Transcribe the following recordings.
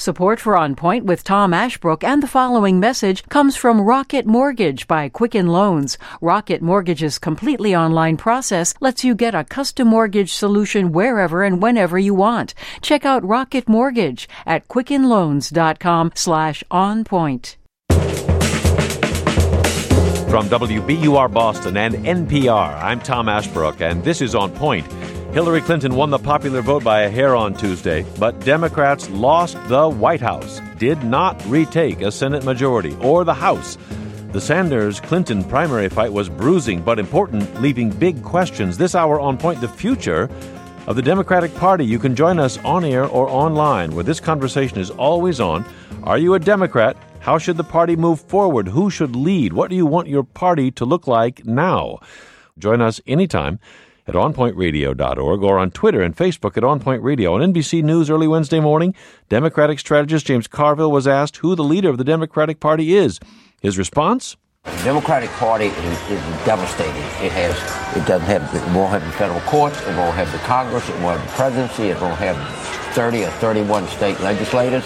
Support for On Point with Tom Ashbrook and the following message comes from Rocket Mortgage by Quicken Loans. Rocket Mortgage's completely online process lets you get a custom mortgage solution wherever and whenever you want. Check out Rocket Mortgage at quickenloans.com/onpoint. From WBUR Boston and NPR, I'm Tom Ashbrook, and this is On Point. Hillary Clinton won the popular vote by a hair on Tuesday, but Democrats lost the White House, did not retake a Senate majority or the House. The Sanders-Clinton primary fight was bruising but important, leaving big questions. This hour on Point, the future of the Democratic Party. You can join us on air or online, where this conversation is always on. Are you a Democrat? How should the party move forward? Who should lead? What do you want your party to look like now? Join us anytime at onpointradio.org or on Twitter and Facebook at OnPoint Radio. On NBC News early Wednesday morning, Democratic strategist James Carville was asked who the leader of the Democratic Party is. His response? The Democratic Party is devastated. It won't have the federal courts, it won't have the Congress, it won't have the presidency, it won't have 30 or 31 state legislators.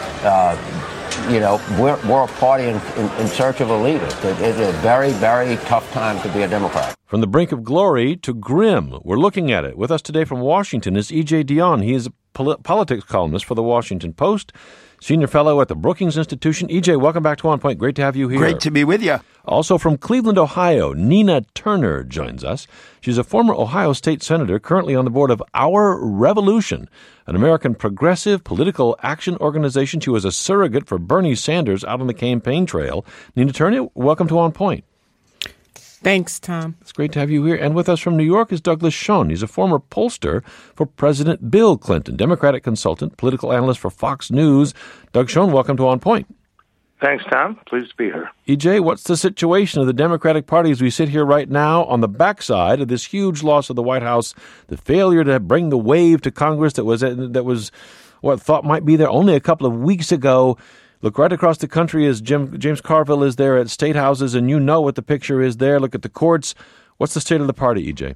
We're a party in search of a leader. It's a very, very tough time to be a Democrat. From the brink of glory to grim, we're looking at it. With us today from Washington is E.J. Dionne. He is a politics columnist for the Washington Post, senior fellow at the Brookings Institution. E.J., welcome back to On Point. Great to have you here. Great to be with you. Also from Cleveland, Ohio, Nina Turner joins us. She's a former Ohio State Senator, currently on the board of Our Revolution, an American progressive political action organization. She was a surrogate for Bernie Sanders out on the campaign trail. Nina Turner, welcome to On Point. Thanks, Tom. It's great to have you here. And with us from New York is Douglas Schoen. He's a former pollster for President Bill Clinton, Democratic consultant, political analyst for Fox News. Doug Schoen, welcome to On Point. Thanks, Tom. Pleased to be here. EJ, what's the situation of the Democratic Party as we sit here right now on the backside of this huge loss of the White House, the failure to bring the wave to Congress that was what thought might be there only a couple of weeks ago? Look right across the country as James Carville is there at state houses, and you know what the picture is there. Look at the courts. What's the state of the party, EJ?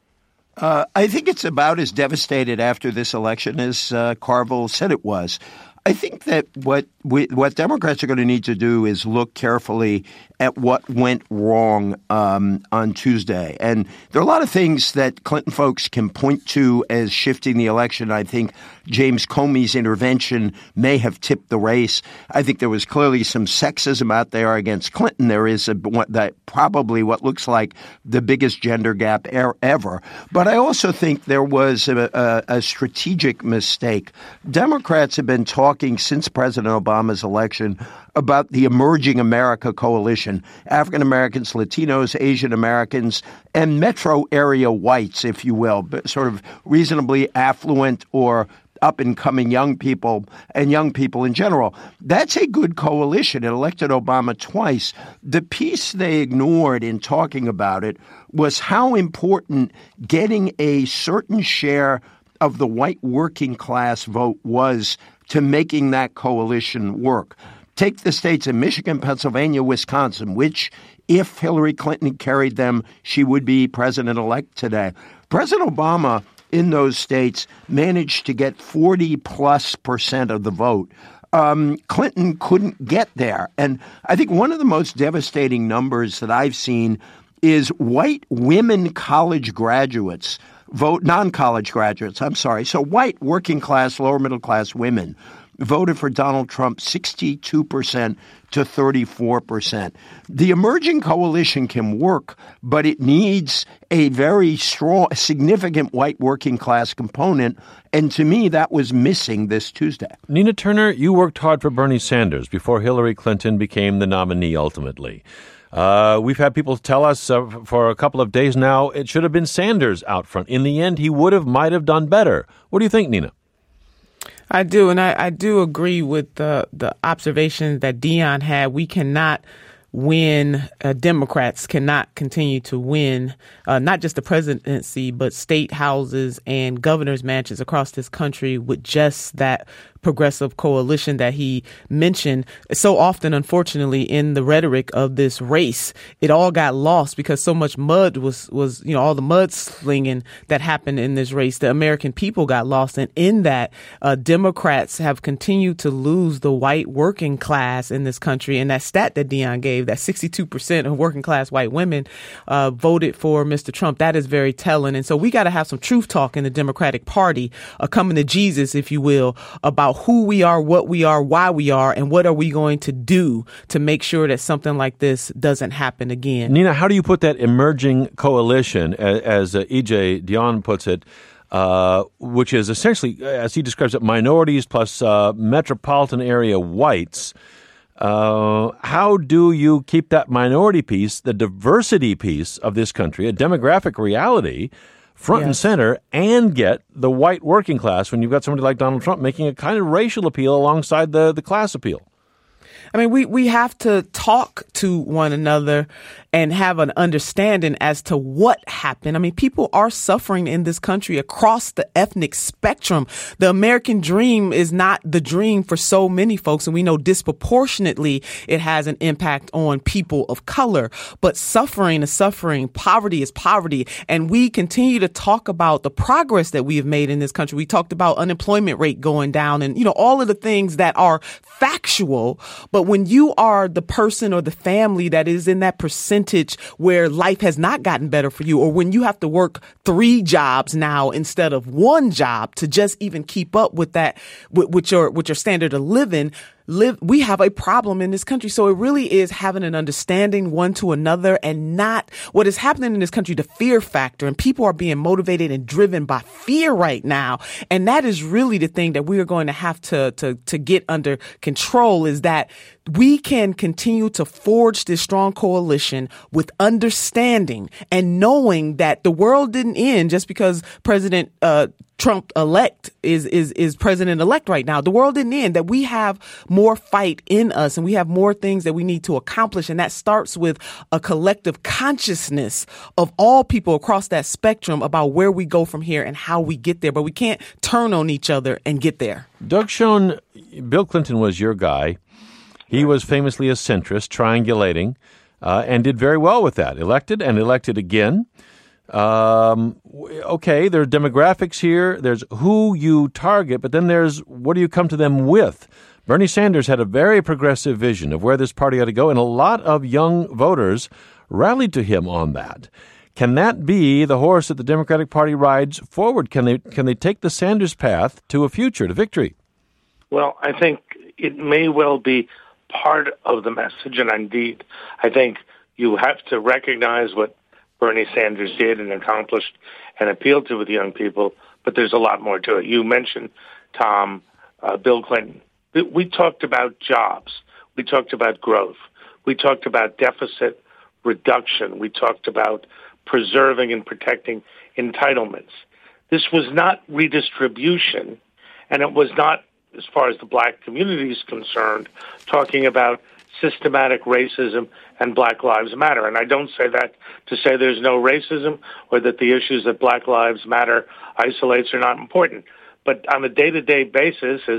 I think it's about as devastated after this election as Carville said it was. I think that what Democrats are going to need to do is look carefully at what went wrong on Tuesday. And there are a lot of things that Clinton folks can point to as shifting the election. I think James Comey's intervention may have tipped the race. I think there was clearly some sexism out there against Clinton. There is probably what looks like the biggest gender gap ever. But I also think there was a strategic mistake. Democrats have been talking since President Obama's election about the Emerging America Coalition, African Americans, Latinos, Asian Americans, and metro area whites, if you will, but sort of reasonably affluent or up-and-coming young people and young people in general. That's a good coalition. It elected Obama twice. The piece they ignored in talking about it was how important getting a certain share of the white working class vote was to making that coalition work. Take the states of Michigan, Pennsylvania, Wisconsin, which, if Hillary Clinton carried them, she would be president-elect today. President Obama in those states managed to get 40+% of the vote. Clinton couldn't get there. And I think one of the most devastating numbers that I've seen is white women college graduates vote, non-college graduates, so white working class, lower middle class women voted for Donald Trump 62% to 34%. The emerging coalition can work, but it needs a very strong, significant white working class component. And to me, that was missing this Tuesday. Nina Turner, you worked hard for Bernie Sanders before Hillary Clinton became the nominee ultimately. We've had people tell us for a couple of days now it should have been Sanders out front. In the end, he might have done better. What do you think, Nina? I do, and I do agree with the observation that Dionne had. We cannot win, Democrats cannot continue to win, not just the presidency, but state houses and governor's mansions across this country with just that progressive coalition that he mentioned. So often, unfortunately, in the rhetoric of this race, it all got lost because so much mud was all the mudslinging that happened in this race. The American people got lost. And in that, Democrats have continued to lose the white working class in this country. And that stat that Dion gave, that 62% of working class white women voted for Mr. Trump, that is very telling. And so we got to have some truth talk in the Democratic Party, coming to Jesus, if you will, about who we are, what we are, why we are, and what are we going to do to make sure that something like this doesn't happen again. Nina, how do you put that emerging coalition, as E.J. Dionne puts it, which is essentially, as he describes it, minorities plus metropolitan area whites? How do you keep that minority piece, the diversity piece of this country, a demographic reality, front and center, and get the white working class when you've got somebody like Donald Trump making a kind of racial appeal alongside the class appeal? I mean, we have to talk to one another and have an understanding as to what happened. I mean, people are suffering in this country across the ethnic spectrum. The American dream is not the dream for so many folks, and we know disproportionately it has an impact on people of color. But suffering is suffering, poverty is poverty, and we continue to talk about the progress that we have made in this country. We talked about unemployment rate going down and, all of the things that are factual. But when you are the person or the family that is in that percentage where life has not gotten better for you, or when you have to work 3 jobs now instead of 1 job to just even keep up with that, with your standard of living, we have a problem in this country. So it really is having an understanding one to another, and not what is happening in this country, the fear factor. And people are being motivated and driven by fear right now. And that is really the thing that we are going to have to get under control, is that we can continue to forge this strong coalition with understanding and knowing that the world didn't end just because President Trump-elect is president-elect right now. The world didn't end, that we have more fight in us and we have more things that we need to accomplish. And that starts with a collective consciousness of all people across that spectrum about where we go from here and how we get there. But we can't turn on each other and get there. Doug Schoen, Bill Clinton was your guy. He was famously a centrist, triangulating, and did very well with that. Elected and elected again. Okay, there are demographics here. There's who you target, but then there's what do you come to them with? Bernie Sanders had a very progressive vision of where this party ought to go, and a lot of young voters rallied to him on that. Can that be the horse that the Democratic Party rides forward? Can they take the Sanders path to a future, to victory? Well, I think it may well be part of the message, and indeed, I think you have to recognize what Bernie Sanders did and accomplished and appealed to with young people, but there's a lot more to it. You mentioned, Tom, Bill Clinton. We talked about jobs. We talked about growth. We talked about deficit reduction. We talked about preserving and protecting entitlements. This was not redistribution, and it was not, as far as the black community is concerned, talking about systematic racism and Black Lives Matter. And I don't say that to say there's no racism or that the issues that Black Lives Matter isolates are not important. But on a day-to-day basis, as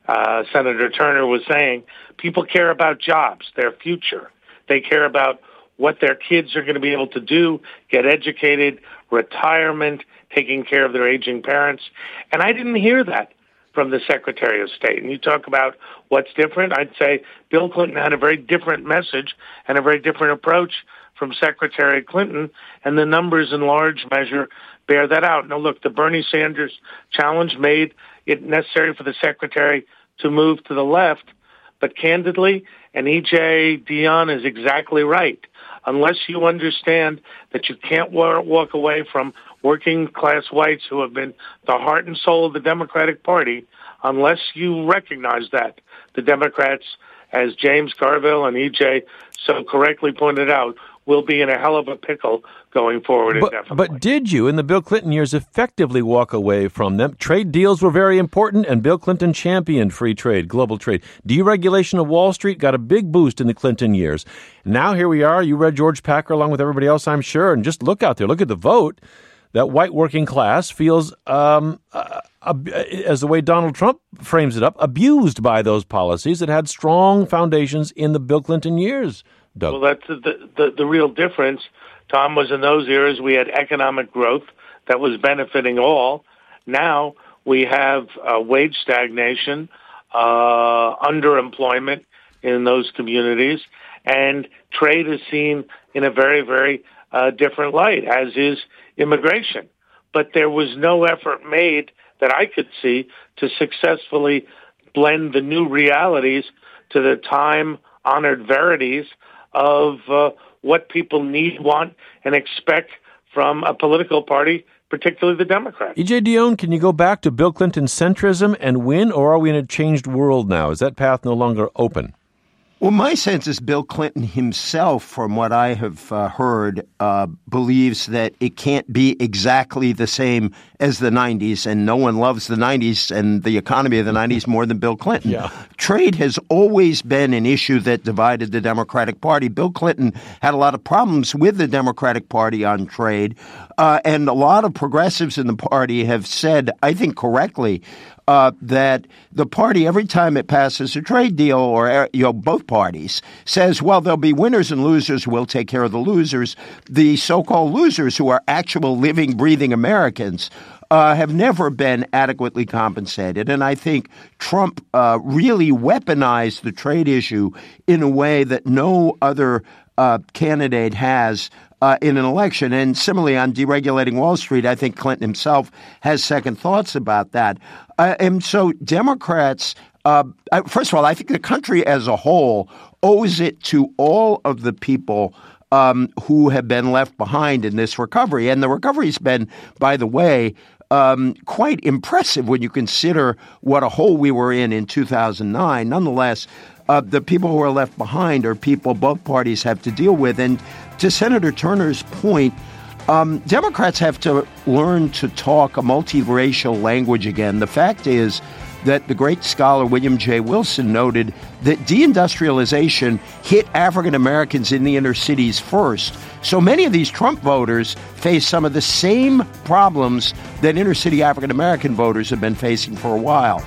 Senator Turner was saying, people care about jobs, their future. They care about what their kids are going to be able to do, get educated, retirement, taking care of their aging parents. And I didn't hear that from the Secretary of State. And you talk about what's different, I'd say Bill Clinton had a very different message and a very different approach from Secretary Clinton, and the numbers in large measure bear that out. Now, look, the Bernie Sanders challenge made it necessary for the Secretary to move to the left, but candidly, and E.J. Dionne is exactly right, unless you understand that you can't walk away from working-class whites who have been the heart and soul of the Democratic Party, unless you recognize that, the Democrats, as James Carville and E.J. so correctly pointed out, will be in a hell of a pickle going forward indefinitely. But did you, in the Bill Clinton years, effectively walk away from them? Trade deals were very important, and Bill Clinton championed free trade, global trade. Deregulation of Wall Street got a big boost in the Clinton years. Now here we are. You read George Packer along with everybody else, I'm sure, and just look out there. Look at the vote. That white working class feels as the way Donald Trump frames it up, abused by those policies that had strong foundations in the Bill Clinton years, Doug. Well, that's the real difference, Tom, was in those years we had economic growth that was benefiting all. Now we have wage stagnation, underemployment in those communities, and trade is seen in a very, very different light, as is immigration. But there was no effort made that I could see to successfully blend the new realities to the time-honored verities of what people need, want, and expect from a political party, particularly the Democrats. E.J. Dionne, can you go back to Bill Clinton's centrism and win, or are we in a changed world now? Is that path no longer open? Well, my sense is Bill Clinton himself, from what I have heard, believes that it can't be exactly the same as the 90s, and no one loves the 90s and the economy of the 90s more than Bill Clinton. Yeah. Trade has always been an issue that divided the Democratic Party. Bill Clinton had a lot of problems with the Democratic Party on trade, and a lot of progressives in the party have said, I think correctly, that the party, every time it passes a trade deal, or both parties, says, well, there'll be winners and losers. We'll take care of the losers. The so-called losers, who are actual living, breathing Americans, have never been adequately compensated. And I think Trump really weaponized the trade issue in a way that no other candidate has in an election. And similarly, on deregulating Wall Street, I think Clinton himself has second thoughts about that. And so Democrats, first of all, I think the country as a whole owes it to all of the people who have been left behind in this recovery. And the recovery's been, by the way, quite impressive when you consider what a hole we were in 2009. Nonetheless, the people who are left behind are people both parties have to deal with. And to Senator Turner's point, Democrats have to learn to talk a multiracial language again. The fact is that the great scholar William J. Wilson noted that deindustrialization hit African Americans in the inner cities first. So many of these Trump voters face some of the same problems that inner city African American voters have been facing for a while.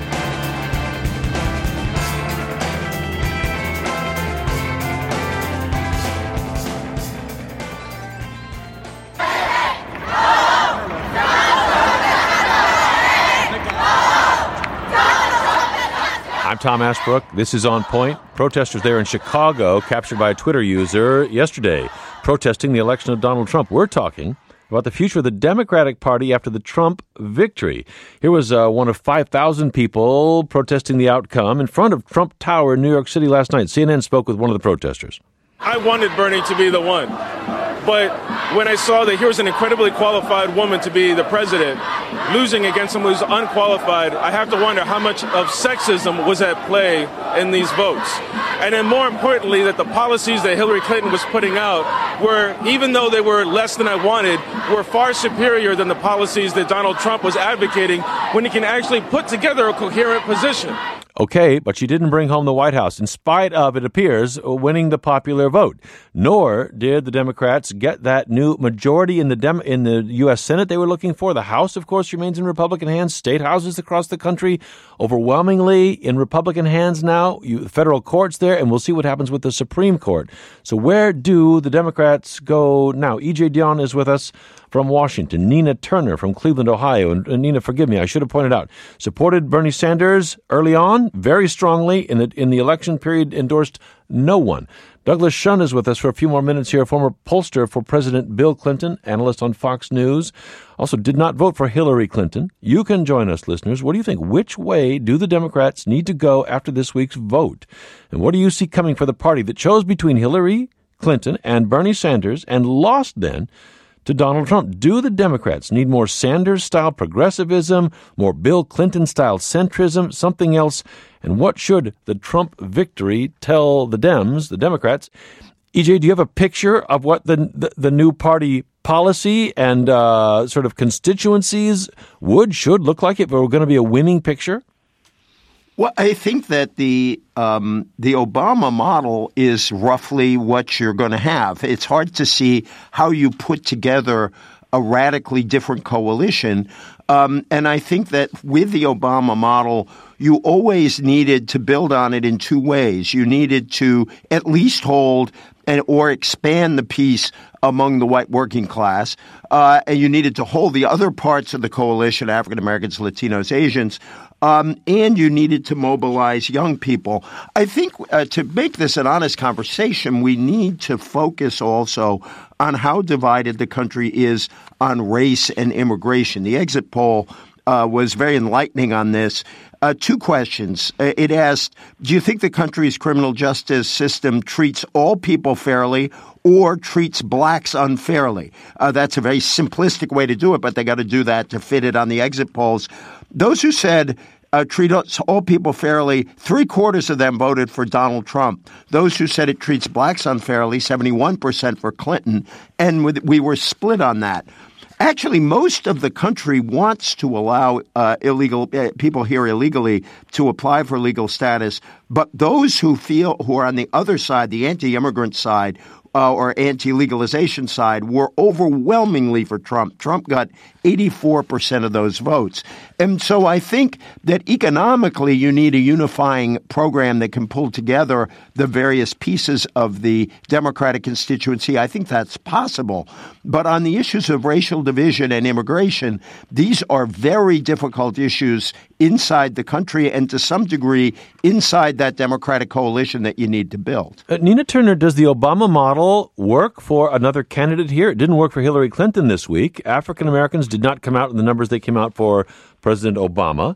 I'm Tom Ashbrook. This is On Point. Protesters there in Chicago captured by a Twitter user yesterday protesting the election of Donald Trump. We're talking about the future of the Democratic Party after the Trump victory. Here was one of 5,000 people protesting the outcome in front of Trump Tower in New York City last night. CNN spoke with one of the protesters. I wanted Bernie to be the one. But when I saw that here was an incredibly qualified woman to be the president, losing against someone who's unqualified, I have to wonder how much of sexism was at play in these votes. And then more importantly, that the policies that Hillary Clinton was putting out were, even though they were less than I wanted, were far superior than the policies that Donald Trump was advocating when he can actually put together a coherent position. Okay, but she didn't bring home the White House, in spite of, it appears, winning the popular vote. Nor did the Democrats get that new majority in the U.S. Senate they were looking for. The House, of course, remains in Republican hands. State houses across the country, overwhelmingly in Republican hands now. Federal courts there, and we'll see what happens with the Supreme Court. So where do the Democrats go now? E.J. Dionne is with us from Washington. Nina Turner from Cleveland, Ohio. And Nina, forgive me, I should have pointed out, supported Bernie Sanders early on, very strongly. In the election period, endorsed no one. Douglas Shun is with us for a few more minutes here, former pollster for President Bill Clinton, analyst on Fox News. Also did not vote for Hillary Clinton. You can join us, listeners. What do you think? Which way do the Democrats need to go after this week's vote? And what do you see coming for the party that chose between Hillary Clinton and Bernie Sanders and lost then to Donald Trump? Do the Democrats need more Sanders-style progressivism, more Bill Clinton-style centrism, something else? And what should the Trump victory tell the Democrats? EJ, do you have a picture of what the new party policy and sort of constituencies should look like if it were going to be a winning picture? Well, I think that the Obama model is roughly what you're going to have. It's hard to see how you put together a radically different coalition. And I think that with the Obama model, you always needed to build on it in two ways. You needed to at least hold or expand the peace among the white working class, and you needed to hold the other parts of the coalition, African Americans, Latinos, Asians, and you needed to mobilize young people. I think to make this an honest conversation, we need to focus also on how divided the country is on race and immigration. The exit poll was very enlightening on this. Two questions. It asked, do you think the country's criminal justice system treats all people fairly or treats blacks unfairly? That's a very simplistic way to do it, but they got to do that to fit it on the exit polls. Those who said treat all people fairly, 3/4 of them voted for Donald Trump. Those who said it treats blacks unfairly, 71% for Clinton, and we were split on that. Actually, most of the country wants to allow illegal people here illegally to apply for legal status. But those who are on the other side, the anti-immigrant side or anti-legalization side, were overwhelmingly for Trump. Trump got 84% of those votes. And so I think that economically you need a unifying program that can pull together the various pieces of the Democratic constituency. I think that's possible. But on the issues of racial division and immigration, these are very difficult issues inside the country and to some degree inside that Democratic coalition that you need to build. Nina Turner, does the Obama model work for another candidate here? It didn't work for Hillary Clinton this week. African Americans did not come out in the numbers they came out for President Obama.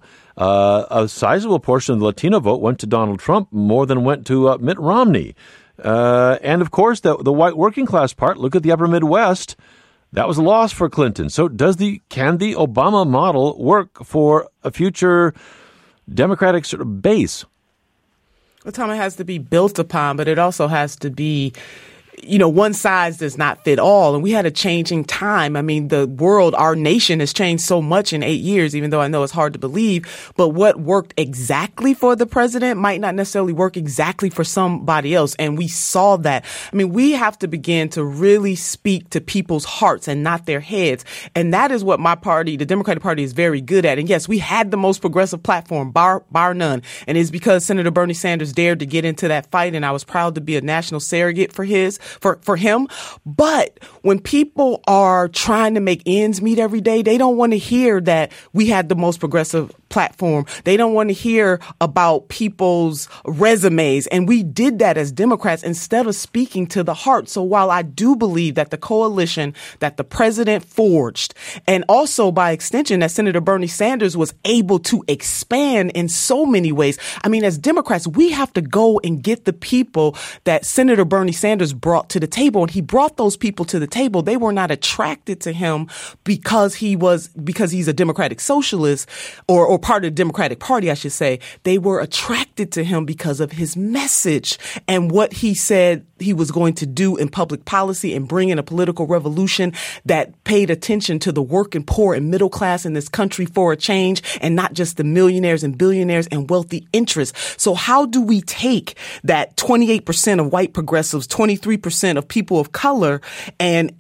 A sizable portion of the Latino vote went to Donald Trump, more than went to Mitt Romney. And of course, the white working class part, look at the upper Midwest, that was a loss for Clinton. So can the Obama model work for a future Democratic sort of base? Well, Tom, it has to be built upon, but it also has to be, one size does not fit all. And we had a changing time. I mean, the world, our nation has changed so much in 8 years, even though I know it's hard to believe. But what worked exactly for the president might not necessarily work exactly for somebody else. And we saw that. I mean, we have to begin to really speak to people's hearts and not their heads. And that is what my party, the Democratic Party, is very good at. And yes, we had the most progressive platform, bar none. And it's because Senator Bernie Sanders dared to get into that fight. And I was proud to be a national surrogate for him. But when people are trying to make ends meet every day, they don't want to hear that we had the most progressive platform. They don't want to hear about people's resumes. And we did that as Democrats instead of speaking to the heart. So while I do believe that the coalition that the president forged, and also by extension that Senator Bernie Sanders was able to expand in so many ways. I mean, as Democrats, we have to go and get the people that Senator Bernie Sanders brought to the table. And he brought those people to the table. They were not attracted to him because he's a Democratic socialist or part of the Democratic Party, I should say. They were attracted to him because of his message and what he said he was going to do in public policy and bring in a political revolution that paid attention to the working poor and middle class in this country for a change, and not just the millionaires and billionaires and wealthy interests. So how do we take that 28% of white progressives, 23% of people of color, and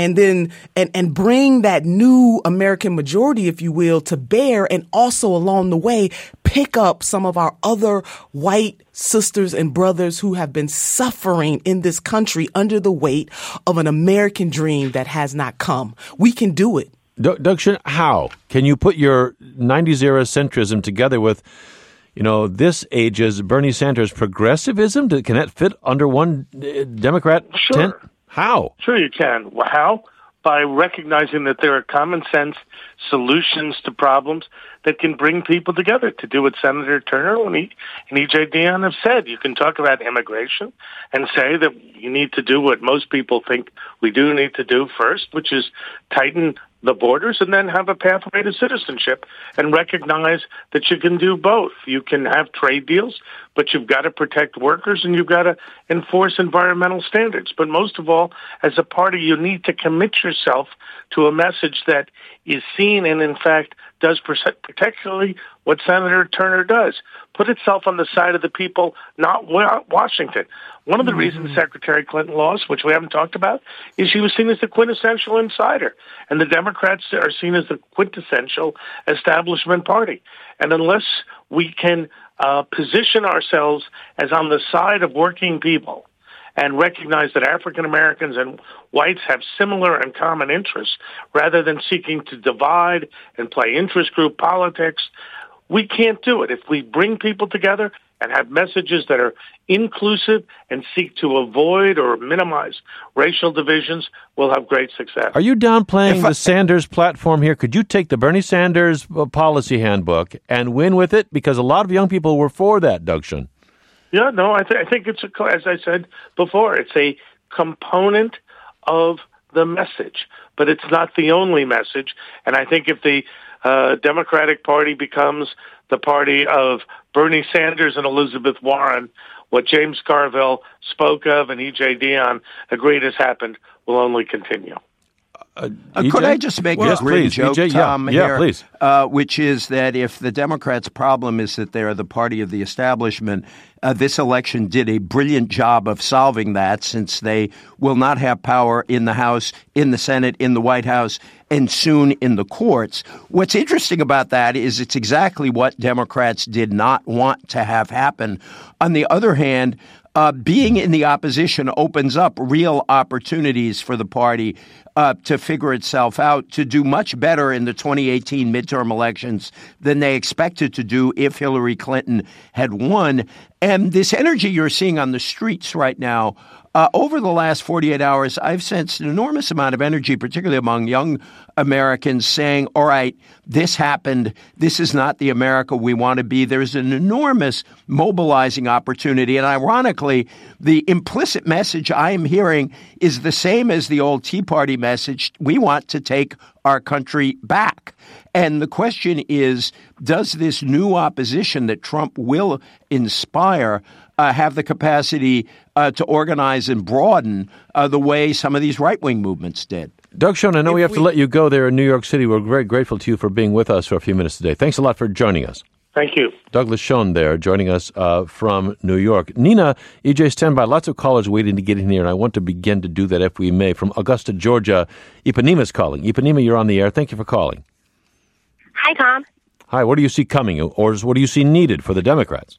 bring that new American majority, if you will, to bear, and also along the way pick up some of our other white sisters and brothers who have been suffering in this country under the weight of an American dream that has not come. We can do it. Doug Schoen, how can you put your 90s era centrism together with, this age's Bernie Sanders progressivism? Can that fit under one Democrat tent? How? Sure you can. How? By recognizing that there are common sense solutions to problems that can bring people together, to do what Senator Turner and E.J. Dionne have said. You can talk about immigration and say that you need to do what most people think we do need to do first, which is tighten the borders and then have a pathway to citizenship, and recognize that you can do both. You can have trade deals, but you've got to protect workers and you've got to enforce environmental standards. But most of all, as a party, you need to commit yourself to a message that is seen and, in fact, does particularly what Senator Turner does, put itself on the side of the people, not Washington. One of the reasons Secretary Clinton lost, which we haven't talked about, is she was seen as the quintessential insider, and the Democrats are seen as the quintessential establishment party. And unless we can position ourselves as on the side of working people and recognize that African Americans and whites have similar and common interests, rather than seeking to divide and play interest group politics, we can't do it. If we bring people together and have messages that are inclusive and seek to avoid or minimize racial divisions, we'll have great success. Are you downplaying the Sanders platform here? Could you take the Bernie Sanders policy handbook and win with it? Because a lot of young people were for that, Doug Schoen. Yeah, no, I think it's, as I said before, it's a component of the message, but it's not the only message. And I think if the Democratic Party becomes the party of Bernie Sanders and Elizabeth Warren, what James Carville spoke of and E.J. Dionne agreed has happened will only continue. Could I just make a grim joke, EJ, Tom, here, please. Which is that if the Democrats' problem is that they are the party of the establishment, this election did a brilliant job of solving that, since they will not have power in the House, in the Senate, in the White House, and soon in the courts. What's interesting about that is it's exactly what Democrats did not want to have happen. On the other hand, being in the opposition opens up real opportunities for the party to figure itself out, to do much better in the 2018 midterm elections than they expected to do if Hillary Clinton had won. And this energy you're seeing on the streets right now, over the last 48 hours, I've sensed an enormous amount of energy, particularly among young Americans, saying, all right, this happened. This is not the America we want to be. There's an enormous mobilizing opportunity. And ironically, the implicit message I am hearing is the same as the old Tea Party message. We want to take our country back. And the question is, does this new opposition that Trump will inspire have the capacity to organize and broaden the way some of these right-wing movements did? Doug Schoen, I know we have to let you go there in New York City. We're very grateful to you for being with us for a few minutes today. Thanks a lot for joining us. Thank you. Douglas Schoen there, joining us from New York. Nina, EJ, stand by. Lots of callers waiting to get in here, and I want to begin to do that if we may. From Augusta, Georgia, Ipaneema's calling. Ipanema, you're on the air. Thank you for calling. Hi, Tom. Hi, what do you see coming, or what do you see needed for the Democrats?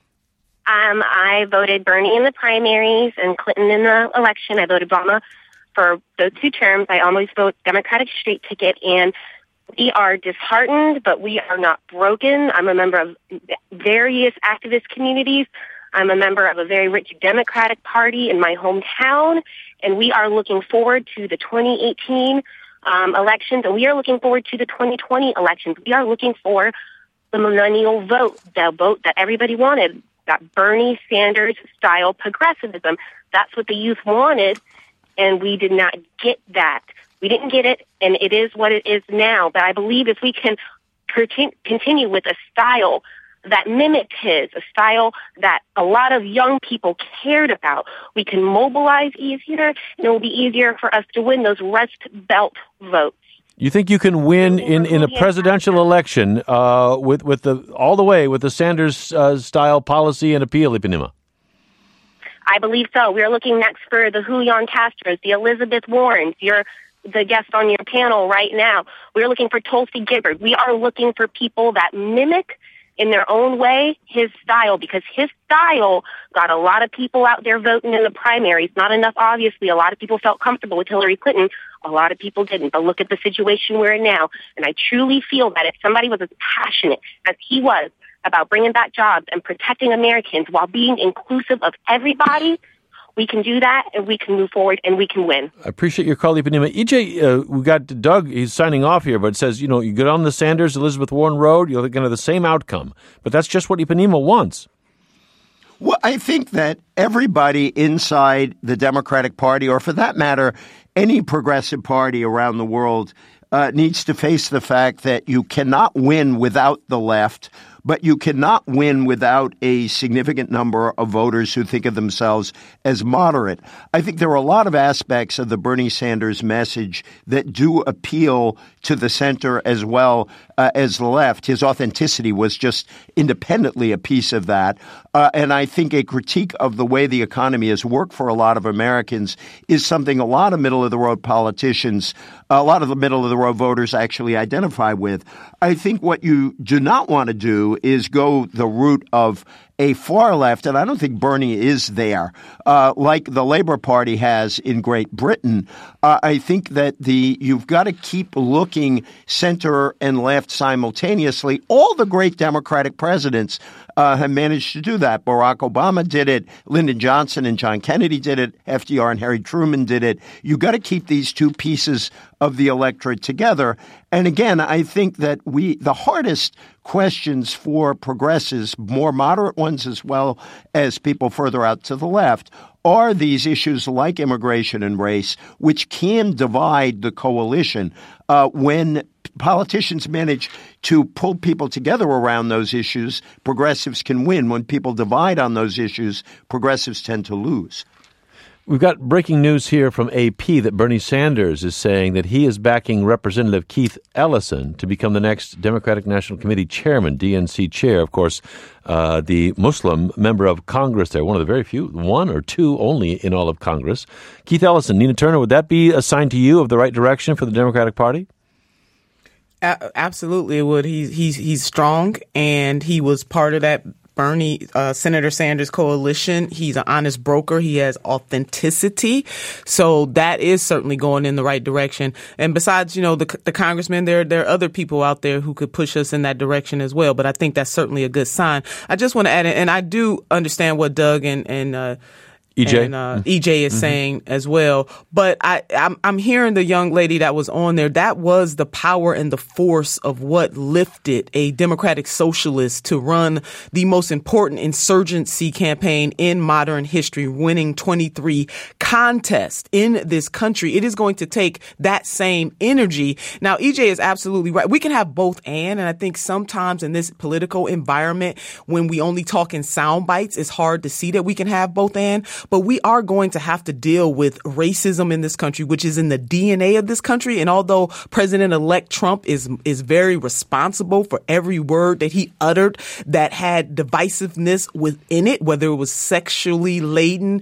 I voted Bernie in the primaries and Clinton in the election. I voted Obama for those two terms. I always vote Democratic straight ticket, and we are disheartened, but we are not broken. I'm a member of various activist communities. I'm a member of a very rich Democratic Party in my hometown, and we are looking forward to the 2018 elections, and we are looking forward to the 2020 elections. We are looking for the millennial vote, the vote that everybody wanted, that Bernie Sanders-style progressivism. That's what the youth wanted, and we did not get that. We didn't get it, and it is what it is now. But I believe if we can continue with a style that mimicked his, a style that a lot of young people cared about, we can mobilize easier, and it will be easier for us to win those Rust Belt votes. You think you can win in a presidential election with the Sanders style policy and appeal, Ipanema? I believe so. We're looking next for the Julian Castros, the Elizabeth Warrens. You're the guest on your panel right now. We're looking for Tulsi Gabbard. We are looking for people that mimic in their own way his style, because his style got a lot of people out there voting in the primaries. Not enough, obviously. A lot of people felt comfortable with Hillary Clinton. A lot of people didn't. But look at the situation we're in now. And I truly feel that if somebody was as passionate as he was about bringing back jobs and protecting Americans while being inclusive of everybody, we can do that, and we can move forward, and we can win. I appreciate your call, Ipanema. EJ, we got Doug. He's signing off here, but it says, you get on the Sanders-Elizabeth Warren road, you're going to have the same outcome. But that's just what Ipanema wants. Well, I think that everybody inside the Democratic Party, or for that matter, any progressive party around the world, needs to face the fact that you cannot win without the left, but you cannot win without a significant number of voters who think of themselves as moderate. I think there are a lot of aspects of the Bernie Sanders message that do appeal to the center as well as the left. His authenticity was just independently a piece of that. And I think a critique of the way the economy has worked for a lot of Americans is something a lot of middle-of-the-road politicians, a lot of the middle-of-the-road voters actually identify with. I think what you do not want to do is go the route of a far left, and I don't think Bernie is there, like the Labour Party has in Great Britain. I think that you've got to keep looking center and left simultaneously. All the great Democratic presidents have managed to do that. Barack Obama did it. Lyndon Johnson and John Kennedy did it. FDR and Harry Truman did it. You've got to keep these two pieces of the electorate together. And again, I think that the hardest questions for progressives, more moderate ones as well as people further out to the left, are these issues like immigration and race, which can divide the coalition. When politicians manage to pull people together around those issues, progressives can win. When people divide on those issues, progressives tend to lose. We've got breaking news here from AP that Bernie Sanders is saying that he is backing Representative Keith Ellison to become the next Democratic National Committee chairman, DNC chair. Of course, the Muslim member of Congress there, one of the very few, one or two only in all of Congress. Keith Ellison, Nina Turner, would that be a sign to you of the right direction for the Democratic Party? Absolutely, it would. He's strong, and he was part of that Senator Sanders coalition. He's an honest broker. He has authenticity. So that is certainly going in the right direction. And besides, the congressman, there are other people out there who could push us in that direction as well. But I think that's certainly a good sign. I just want to add in, and I do understand what Doug and EJ. And EJ is saying as well. But I'm hearing the young lady that was on there. That was the power and the force of what lifted a Democratic socialist to run the most important insurgency campaign in modern history, winning 23 contests in this country. It is going to take that same energy. Now, EJ is absolutely right. We can have both and I think sometimes in this political environment, when we only talk in sound bites, it's hard to see that we can have both and. But we are going to have to deal with racism in this country, which is in the DNA of this country. And although President-elect Trump is very responsible for every word that he uttered that had divisiveness within it, whether it was sexually laden,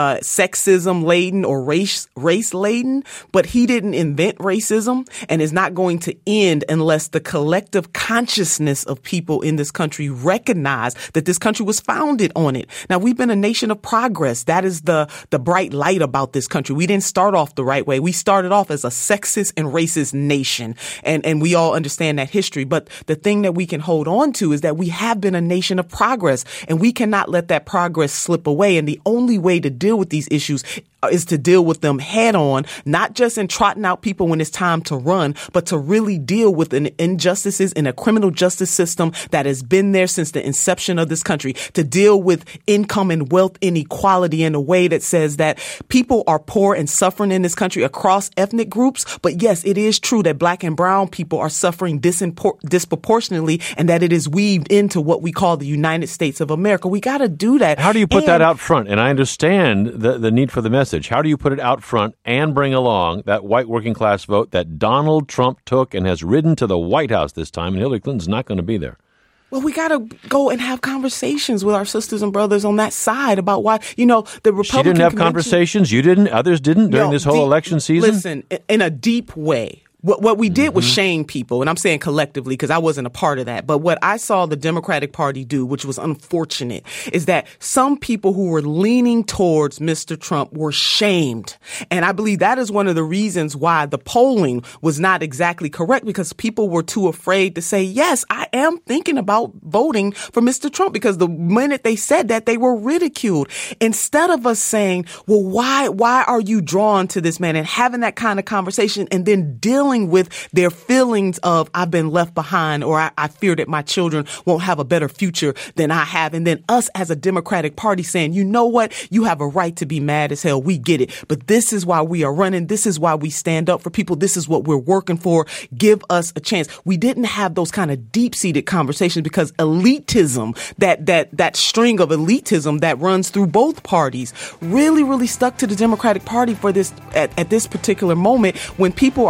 sexism laden, or race laden, but he didn't invent racism and is not going to end unless the collective consciousness of people in this country recognize that this country was founded on it. Now, we've been a nation of progress. That is the bright light about this country. We didn't start off the right way. We started off as a sexist and racist nation. And we all understand that history. But the thing that we can hold on to is that we have been a nation of progress, and we cannot let that progress slip away. And the only way to deal with these issues is to deal with them head on, not just in trotting out people when it's time to run, but to really deal with injustices in a criminal justice system that has been there since the inception of this country, to deal with income and wealth inequality in a way that says that people are poor and suffering in this country across ethnic groups. But yes, it is true that black and brown people are suffering disproportionately, and that it is weaved into what we call the United States of America. We got to do that. How do you put that out front? And I understand the need for the message. How do you put it out front and bring along that white working class vote that Donald Trump took and has ridden to the White House this time, and Hillary Clinton's not going to be there? Well, we got to go and have conversations with our sisters and brothers on that side about why, the Republican She didn't have conversations. You didn't. Others didn't during this whole election season. Listen, in a deep way. What we did was shame people, and I'm saying collectively because I wasn't a part of that. But what I saw the Democratic Party do, which was unfortunate, is that some people who were leaning towards Mr. Trump were shamed. And I believe that is one of the reasons why the polling was not exactly correct, because people were too afraid to say, yes, I am thinking about voting for Mr. Trump, because the minute they said that, they were ridiculed. Instead of us saying, well, why are you drawn to this man, and having that kind of conversation and then dealing with their feelings of I've been left behind, or I fear that my children won't have a better future than I have. And then us as a Democratic Party saying, you know what? You have a right to be mad as hell. We get it. But this is why we are running. This is why we stand up for people. This is what we're working for. Give us a chance. We didn't have those kind of deep-seated conversations because elitism, that string of elitism that runs through both parties really, really stuck to the Democratic Party for this at this particular moment when people are really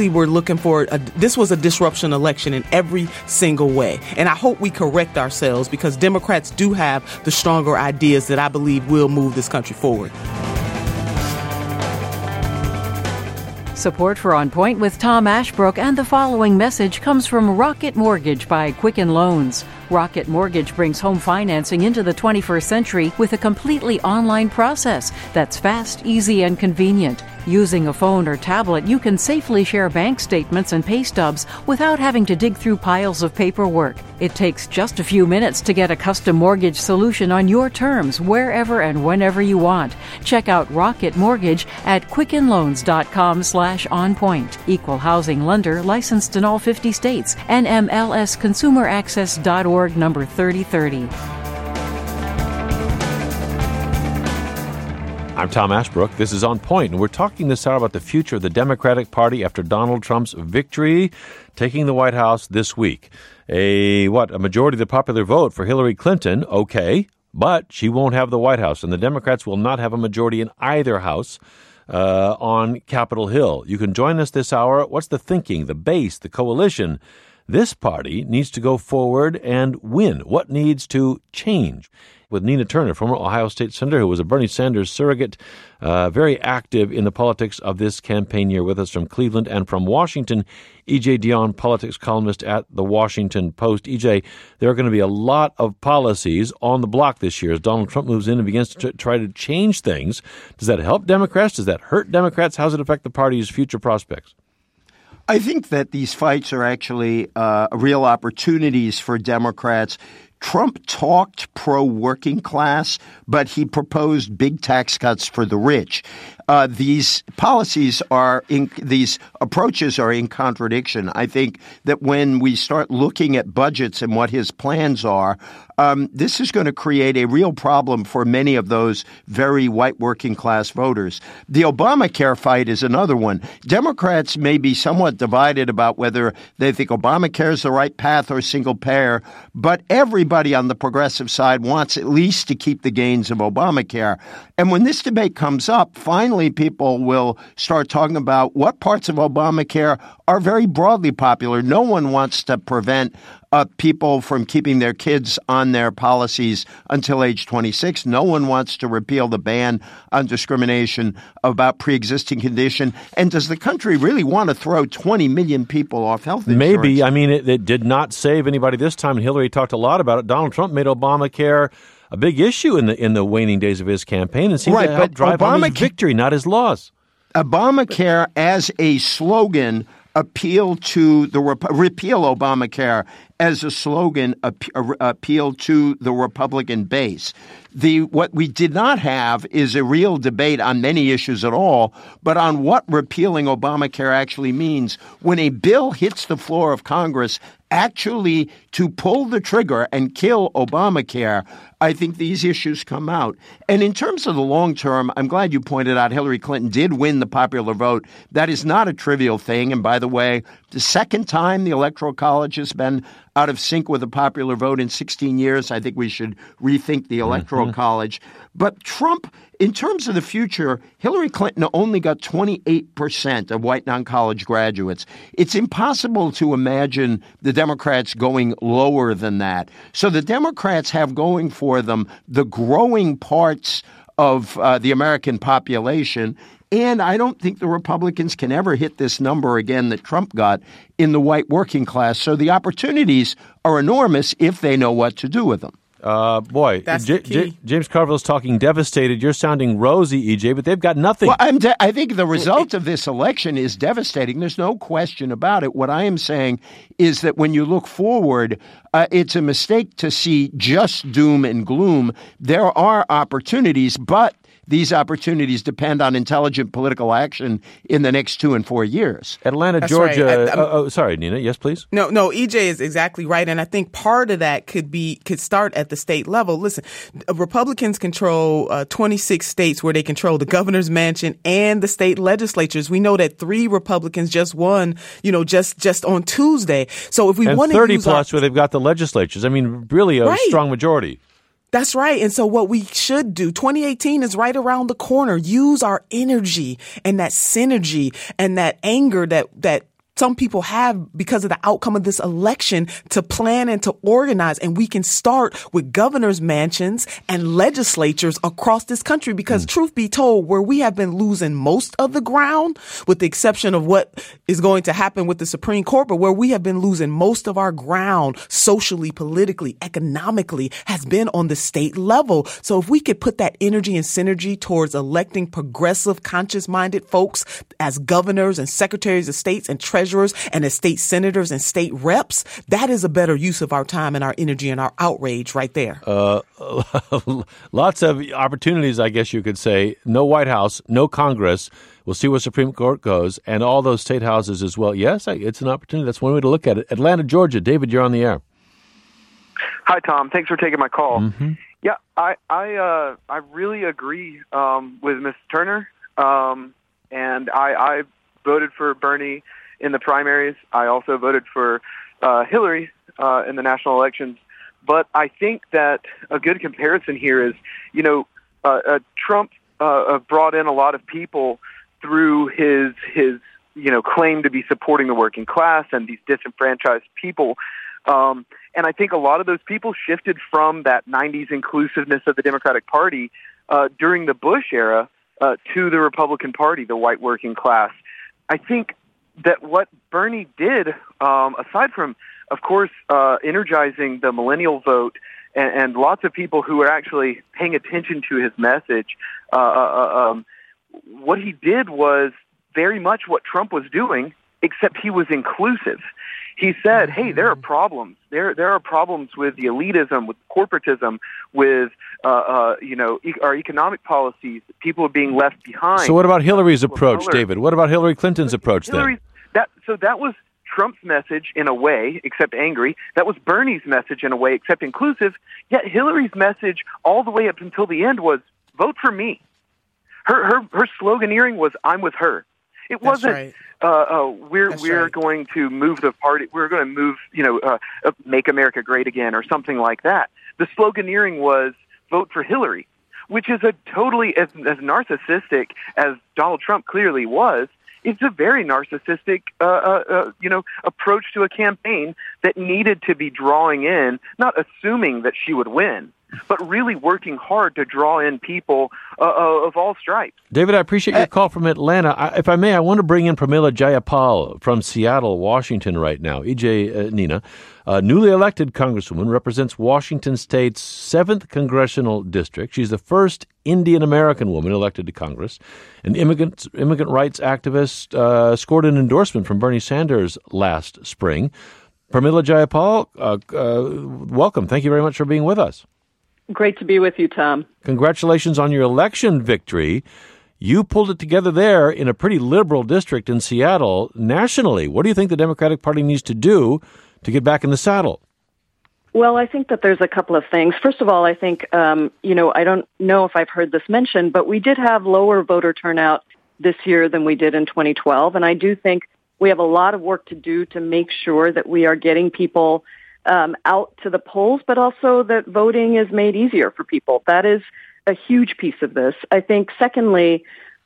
were looking for this was a disruption election in every single way. And I hope we correct ourselves, because Democrats do have the stronger ideas that I believe will move this country forward. Support for On Point with Tom Ashbrook and the following message comes from Rocket Mortgage by Quicken Loans. Rocket Mortgage brings home financing into the 21st century with a completely online process that's fast, easy, and convenient. Using a phone or tablet, you can safely share bank statements and pay stubs without having to dig through piles of paperwork. It takes just a few minutes to get a custom mortgage solution on your terms, wherever and whenever you want. Check out Rocket Mortgage at quickenloans.com/onpoint. Equal housing lender, licensed in all 50 states. NMLS-ConsumerAccess.org, number 3030. I'm Tom Ashbrook. This is On Point, and we're talking this hour about the future of the Democratic Party after Donald Trump's victory, taking the White House this week. A majority of the popular vote for Hillary Clinton, okay, but she won't have the White House, and the Democrats will not have a majority in either house on Capitol Hill. You can join us this hour. What's the thinking, the base, the coalition? This party needs to go forward and win. What needs to change? With Nina Turner, former Ohio State Senator, who was a Bernie Sanders surrogate, very active in the politics of this campaign year, with us from Cleveland, and from Washington, E.J. Dionne, politics columnist at The Washington Post. E.J., there are going to be a lot of policies on the block this year as Donald Trump moves in and begins to try to change things. Does that help Democrats? Does that hurt Democrats? How does it affect the party's future prospects? I think that these fights are actually real opportunities for Democrats. Trump talked pro-working class, but he proposed big tax cuts for the rich. These approaches are in contradiction. I think that when we start looking at budgets and what his plans are, this is going to create a real problem for many of those very white working class voters. The Obamacare fight is another one. Democrats may be somewhat divided about whether they think Obamacare is the right path or single payer, but everybody on the progressive side wants at least to keep the gains of Obamacare. And when this debate comes up, finally people will start talking about what parts of Obamacare are very broadly popular. No one wants to prevent people from keeping their kids on their policies until age 26. No one wants to repeal the ban on discrimination about pre-existing condition. And does the country really want to throw 20 million people off health insurance? Maybe. I mean, it did not save anybody this time, and Hillary talked a lot about it. Donald Trump made Obamacare a big issue in the waning days of his campaign, and seemed to help drive home his victory, not his loss. Obamacare as a slogan repeal Obamacare as a slogan appeal to the Republican base. What we did not have is a real debate on many issues at all, but on what repealing Obamacare actually means when a bill hits the floor of Congress actually to pull the trigger and kill Obamacare. I think these issues come out. And in terms of the long term, I'm glad you pointed out Hillary Clinton did win the popular vote. That is not a trivial thing. And by the way, the second time the Electoral College has been out of sync with the popular vote in 16 years. I think we should rethink the Electoral College. But Trump, in terms of the future, Hillary Clinton only got 28% of white non-college graduates. It's impossible to imagine the Democrats going lower than that. So the Democrats have going for them the growing parts of the American population. And I don't think the Republicans can ever hit this number again that Trump got in the white working class. So the opportunities are enormous if they know what to do with them. That's the key. James Carville's talking devastated. You're sounding rosy, EJ, but they've got nothing. Well, I think the result of this election is devastating. There's no question about it. What I am saying is that when you look forward, it's a mistake to see just doom and gloom. There are opportunities, but these opportunities depend on intelligent political action in the next 2 and 4 years. Atlanta, That's Georgia. right. Sorry, Nina. Yes, please. No, EJ is exactly right. And I think part of that could start at the state level. Listen, Republicans control 26 states where they control the governor's mansion and the state legislatures. We know that 3 Republicans just won, just on Tuesday. So if we want to 30 plus where they've got the legislatures, I mean, really a strong majority. That's right. And so what we should do, 2018 is right around the corner. Use our energy and that synergy and that anger that some people have because of the outcome of this election to plan and to organize. And we can start with governors' mansions and legislatures across this country because truth be told, where we have been losing most of the ground, with the exception of what is going to happen with the Supreme Court, but where we have been losing most of our ground socially, politically, economically has been on the state level. So if we could put that energy and synergy towards electing progressive, conscious-minded folks as governors and secretaries of states and treasurers and as state senators and state reps, that is a better use of our time and our energy and our outrage right there. Lots of opportunities, I guess you could say. No White House, no Congress. We'll see where Supreme Court goes, and all those state houses as well. Yes, it's an opportunity. That's one way to look at it. Atlanta, Georgia. David, you're on the air. Hi, Tom. Thanks for taking my call. Mm-hmm. Yeah, I really agree with Ms. Turner, and I voted for Bernie in the primaries. I also voted for Hillary in the national elections. But I think that a good comparison here is, Trump brought in a lot of people through his claim to be supporting the working class and these disenfranchised people. And I think a lot of those people shifted from that 90s inclusiveness of the Democratic Party during the Bush era to the Republican Party, the white working class. I think that what Bernie did, aside from, of course, energizing the millennial vote and lots of people who are actually paying attention to his message, what he did was very much what Trump was doing, except he was inclusive. He said, hey, there are problems. There are problems with the elitism, with corporatism, with, our economic policies. People are being left behind. So what about Hillary's approach, David? What about Hillary Clinton's approach then? That was Trump's message in a way, except angry. That was Bernie's message in a way, except inclusive. Yet Hillary's message all the way up until the end was, vote for me. Her sloganeering was, I'm with her. It wasn't, we're going to move the party, we're going to move, make America great again or something like that. The sloganeering was, vote for Hillary, which is a totally, as narcissistic as Donald Trump clearly was, it's a very narcissistic, approach to a campaign that needed to be drawing in, not assuming that she would win, but really working hard to draw in people of all stripes. David, I appreciate your call from Atlanta. If I may, I want to bring in Pramila Jayapal from Seattle, Washington right now. EJ Nina, newly elected congresswoman, represents Washington State's 7th congressional district. She's the first Indian-American woman elected to Congress. An immigrant rights activist, scored an endorsement from Bernie Sanders last spring. Pramila Jayapal, welcome. Thank you very much for being with us. Great to be with you, Tom. Congratulations on your election victory. You pulled it together there in a pretty liberal district in Seattle. Nationally, what do you think the Democratic Party needs to do to get back in the saddle? Well, I think that there's a couple of things. First of all, I think, I don't know if I've heard this mentioned, but we did have lower voter turnout this year than we did in 2012. And I do think we have a lot of work to do to make sure that we are getting people out to the polls, but also that voting is made easier for people. That is a huge piece of this. I think, secondly,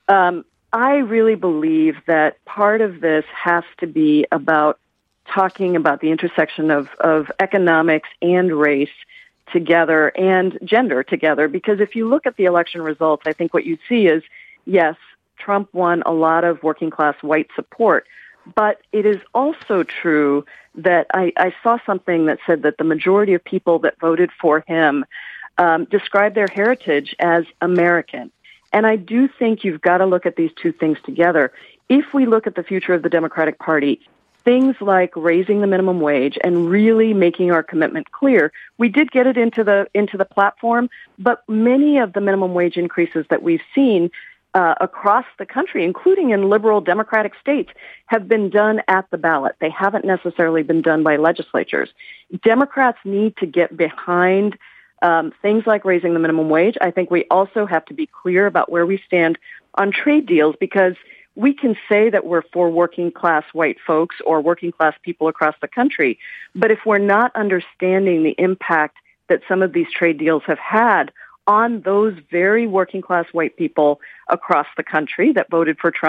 I really believe that part of this has to be about talking about the intersection of economics and race together and gender together. Because if you look at the election results, I think what you see is, yes, Trump won a lot of working class white support. But it is also true that I saw something that said that the majority of people that voted for him described their heritage as American. And I do think you've got to look at these two things together. If we look at the future of the Democratic Party, things like raising the minimum wage and really making our commitment clear, we did get it into the platform, but many of the minimum wage increases that we've seen across the country, including in liberal Democratic states, have been done at the ballot. They haven't necessarily been done by legislatures. Democrats need to get behind things like raising the minimum wage. I think we also have to be clear about where we stand on trade deals, because we can say that we're for working class white folks or working class people across the country, but if we're not understanding the impact that some of these trade deals have had on those very working class white people across the country that voted for Trump,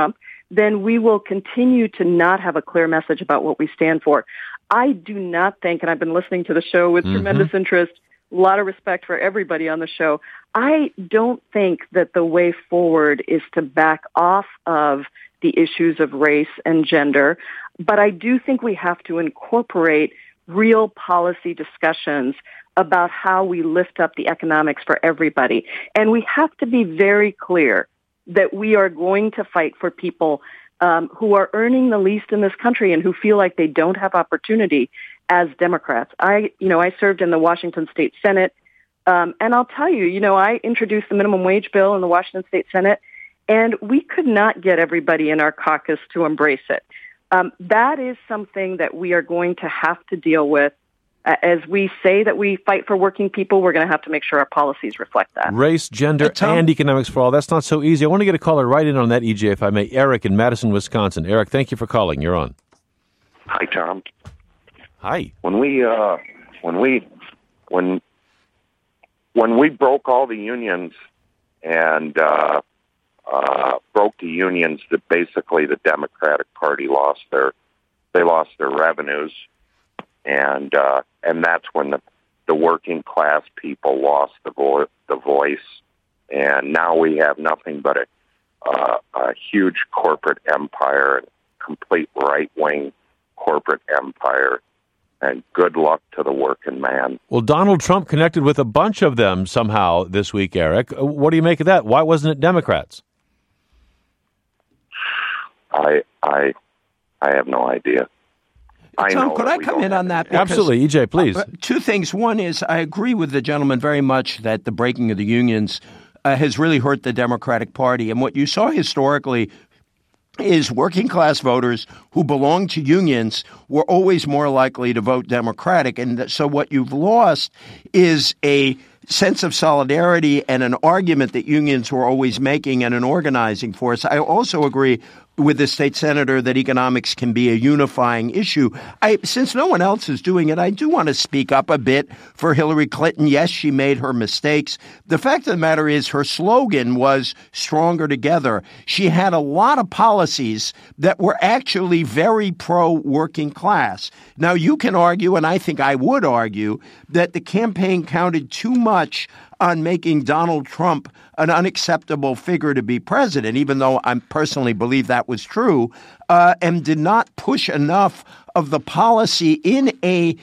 then we will continue to not have a clear message about what we stand for. I do not think, and I've been listening to the show with tremendous interest, a lot of respect for everybody on the show. I don't think that the way forward is to back off of the issues of race and gender, but I do think we have to incorporate real policy discussions about how we lift up the economics for everybody. And we have to be very clear that we are going to fight for people who are earning the least in this country and who feel like they don't have opportunity as Democrats. I served in the Washington State Senate, and I'll tell you, I introduced the minimum wage bill in the Washington State Senate, and we could not get everybody in our caucus to embrace it. That is something that we are going to have to deal with. As we say that we fight for working people, we're going to have to make sure our policies reflect that. Race, gender, and economics for all. That's not so easy. I want to get a caller right in on that, EJ, if I may. Eric in Madison, Wisconsin. Eric, thank you for calling. You're on. Hi, Tom. Hi. When we broke all the unions and broke the unions, that basically the Democratic Party lost their revenues. And that's when the working class people lost the voice, and now we have nothing but a huge corporate empire, complete right wing corporate empire, and good luck to the working man. Well, Donald Trump connected with a bunch of them somehow this week, Eric. What do you make of that? Why wasn't it Democrats? I have no idea. Tom, could I come in on that? Absolutely, EJ, please. Two things. One is I agree with the gentleman very much that the breaking of the unions has really hurt the Democratic Party. And what you saw historically is working class voters who belong to unions were always more likely to vote Democratic. And so what you've lost is a sense of solidarity and an argument that unions were always making and an organizing force. I also agree with the state senator that economics can be a unifying issue. Since no one else is doing it, I do want to speak up a bit for Hillary Clinton. Yes, she made her mistakes. The fact of the matter is her slogan was stronger together. She had a lot of policies that were actually very pro-working class. Now, you can argue, and I think I would argue, that the campaign counted too much on making Donald Trump an unacceptable figure to be president, even though I personally believe that was true, and did not push enough of the policy in a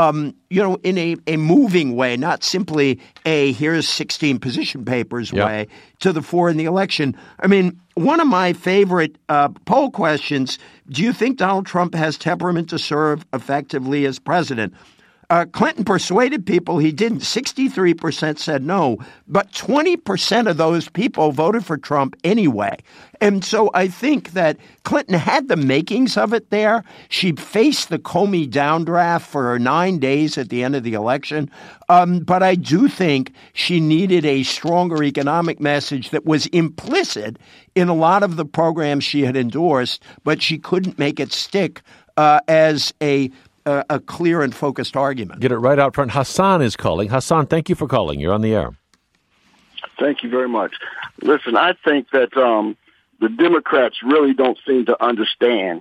moving way, not simply here's 16 position papers way to the fore in the election. I mean, one of my favorite poll questions, do you think Donald Trump has temperament to serve effectively as president? Clinton persuaded people he didn't. 63% said no, but 20% of those people voted for Trump anyway. And so I think that Clinton had the makings of it there. She faced the Comey downdraft for 9 days at the end of the election. But I do think she needed a stronger economic message that was implicit in a lot of the programs she had endorsed, but she couldn't make it stick as a clear and focused argument. Get it right out front. Hassan is calling. Hassan, thank you for calling. You're on the air. Thank you very much. Listen, I think that the Democrats really don't seem to understand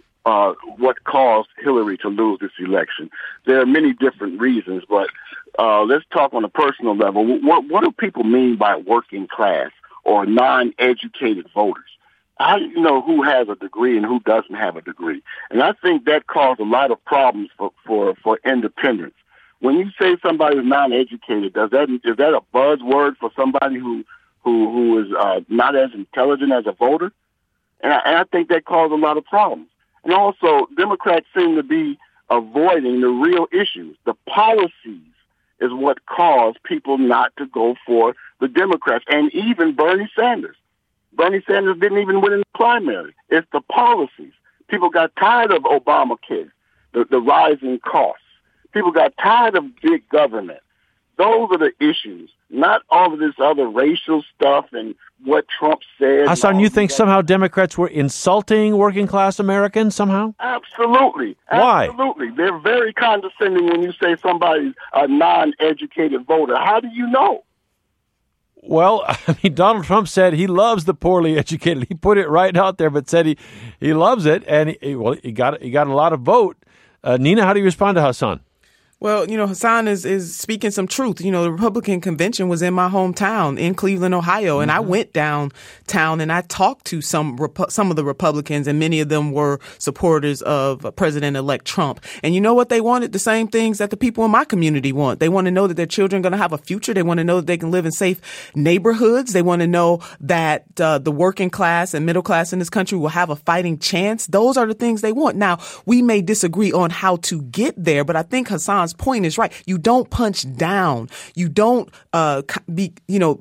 what caused Hillary to lose this election. There are many different reasons, but let's talk on a personal level. What do people mean by working class or non-educated voters? How do you know who has a degree and who doesn't have a degree? And I think that caused a lot of problems for independents. When you say somebody is non-educated, is that a buzzword for somebody who is not as intelligent as a voter? And I think that caused a lot of problems. And also, Democrats seem to be avoiding the real issues. The policies is what caused people not to go for the Democrats, and even Bernie Sanders. Bernie Sanders didn't even win in the primary. It's the policies. People got tired of Obamacare, the rising costs. People got tired of big government. Those are the issues, not all of this other racial stuff and what Trump said. Hassan, you think somehow Democrats were insulting working class Americans somehow? Absolutely. Why? Absolutely. They're very condescending when you say somebody's a non-educated voter. How do you know? Well, I mean, Donald Trump said he loves the poorly educated. He put it right out there, but said he loves it, and he got a lot of vote. Nina, how do you respond to Hassan? Well, Hassan is speaking some truth. The Republican convention was in my hometown in Cleveland, Ohio, and I went downtown and I talked to some of the Republicans, and many of them were supporters of President-elect Trump. And you know what they wanted? The same things that the people in my community want. They want to know that their children are going to have a future. They want to know that they can live in safe neighborhoods. They want to know that the working class and middle class in this country will have a fighting chance. Those are the things they want. Now, we may disagree on how to get there, but I think Hassan's point is right. You don't punch down. You don't be,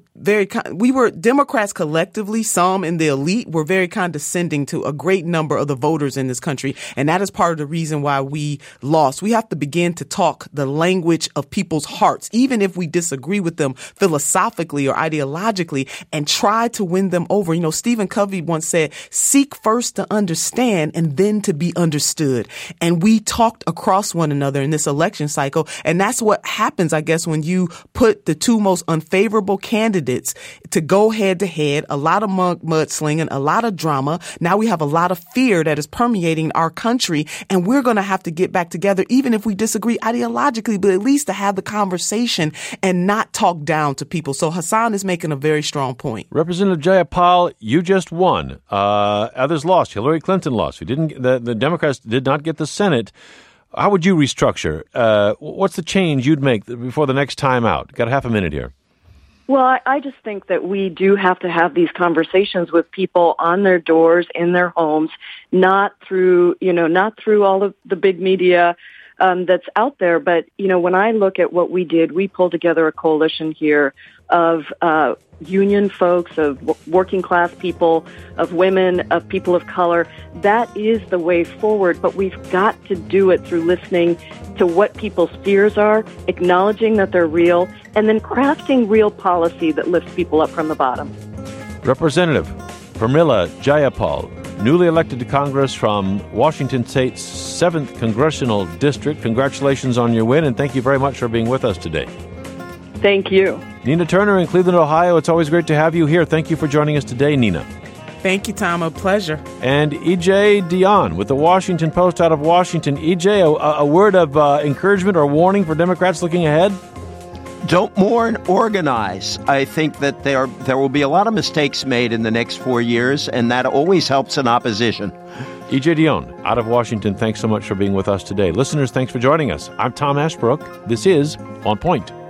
we were Democrats collectively, some in the elite were very condescending to a great number of the voters in this country. And that is part of the reason why we lost. We have to begin to talk the language of people's hearts, even if we disagree with them philosophically or ideologically, and try to win them over. Stephen Covey once said, seek first to understand and then to be understood. And we talked across one another in this election cycle. And that's what happens, I guess, when you put the two most unfavorable candidates to go head to head, a lot of mudslinging, a lot of drama. Now we have a lot of fear that is permeating our country, and we're going to have to get back together, even if we disagree ideologically, but at least to have the conversation and not talk down to people. So Hassan is making a very strong point. Representative Jayapal, you just won. Others lost. Hillary Clinton lost. The Democrats did not get the Senate. How would you restructure? What's the change you'd make before the next time out? Got a half a minute here. Well, I just think that we do have to have these conversations with people on their doors, in their homes, not through all of the big media that's out there. But, when I look at what we did, we pulled together a coalition here of union folks, of working class people, of women, of people of color. That is the way forward, but we've got to do it through listening to what people's fears are, acknowledging that they're real, and then crafting real policy that lifts people up from the bottom. Representative Pramila Jayapal, newly elected to Congress from Washington State's 7th Congressional District. Congratulations on your win, and thank you very much for being with us today. Thank you. Nina Turner in Cleveland, Ohio. It's always great to have you here. Thank you for joining us today, Nina. Thank you, Tom. A pleasure. And E.J. Dionne with the Washington Post out of Washington. E.J., a word of encouragement or warning for Democrats looking ahead? Don't mourn, organize. I think that there will be a lot of mistakes made in the next 4 years, and that always helps in opposition. E.J. Dionne out of Washington, thanks so much for being with us today. Listeners, thanks for joining us. I'm Tom Ashbrook. This is On Point.